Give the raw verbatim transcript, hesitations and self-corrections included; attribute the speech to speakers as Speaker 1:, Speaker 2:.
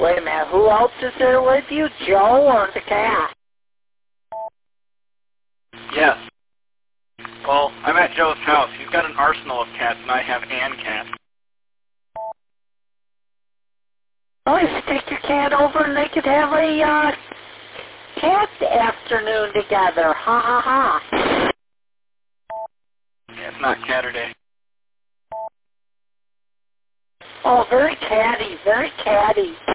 Speaker 1: Wait a minute, who else is there with you? Joe or the cat?
Speaker 2: Yes. Well, I'm at Joe's house. He's got an arsenal of cats, and I have an cat.
Speaker 1: Oh, you should take your cat over and they could have a uh, cat afternoon together. Ha ha ha.
Speaker 2: Yeah, it's not Catterday.
Speaker 1: Oh, very catty, very catty.